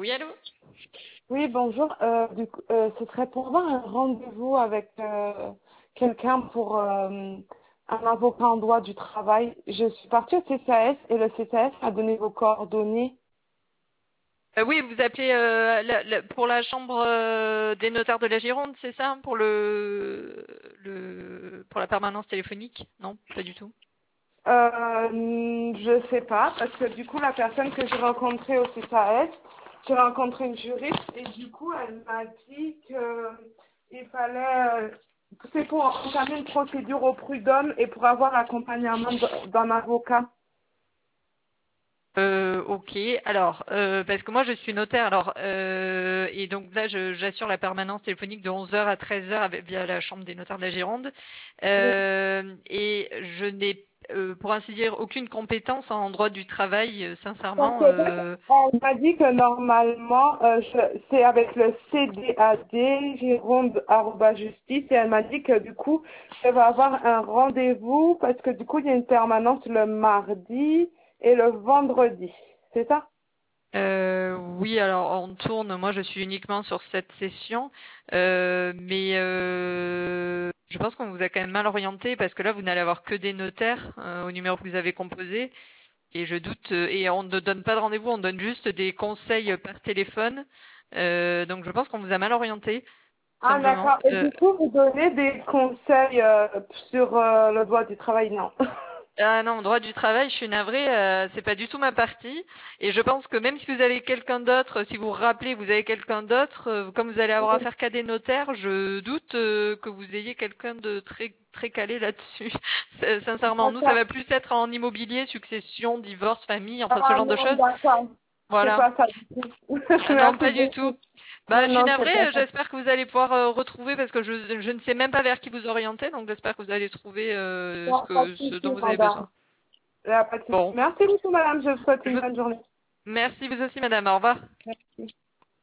Oui, allô? Oui, bonjour. Ce serait pour avoir un rendez-vous avec quelqu'un pour un avocat en droit du travail. Je suis partie au CCAS et le CCAS m'a donné vos coordonnées. Oui, vous appelez pour la chambre des notaires de la Gironde, c'est ça? Pour pour la permanence téléphonique? Non, pas du tout. Je sais pas, parce que du coup, la personne que j'ai rencontrée au CCAS, j'ai rencontré une juriste et du coup, elle m'a dit que il fallait, que c'est pour entamer une procédure au prud'homme et pour avoir l'accompagnement d'un avocat. Ok. Alors, parce que moi je suis notaire, alors et donc là j'assure la permanence téléphonique de 11 heures à 13 heures via la chambre des notaires de la Gironde, et je n'ai pour ainsi dire aucune compétence en droit du travail, Parce sincèrement. que on m'a dit que normalement, c'est avec le CDAD, Gironde@justice, et elle m'a dit que du coup, elle va avoir un rendez-vous parce que du coup, il y a une permanence le mardi et le vendredi. C'est ça? Oui, alors on tourne. Moi, je suis uniquement sur cette session, mais je pense qu'on vous a quand même mal orienté parce que là, vous n'allez avoir que des notaires au numéro que vous avez composé, et je doute. Et on ne donne pas de rendez-vous, on donne juste des conseils par téléphone. Donc, je pense qu'on vous a mal orienté, tout Ah, simplement. d'accord. Et du coup, vous donnez des conseils sur le droit du travail, non? Ah non, droit du travail, je suis navrée, c'est pas du tout ma partie. Et je pense que même si vous avez quelqu'un d'autre, si vous vous rappelez, vous avez quelqu'un d'autre, comme vous allez avoir affaire qu'à des notaires, je doute que vous ayez quelqu'un de très très calé là-dessus. Sincèrement, nous, ça D'accord. va plus être en immobilier, succession, divorce, famille, enfin ce Ah genre de non, choses. d'accord. C'est Voilà. pas ça du tout. Ah non, Merci pas du tout. beaucoup. Bah, Non, je suis non, c'est navrée, pas ça. j'espère que vous allez pouvoir retrouver parce que je ne sais même pas vers qui vous orienter, donc j'espère que vous allez trouver Non, pas de ce dont souci, vous avez madame. besoin. Il n'y a pas de souci. Bon. Merci beaucoup, madame. Je vous souhaite Je une vous bonne journée. Merci vous aussi, madame. Au revoir. Merci.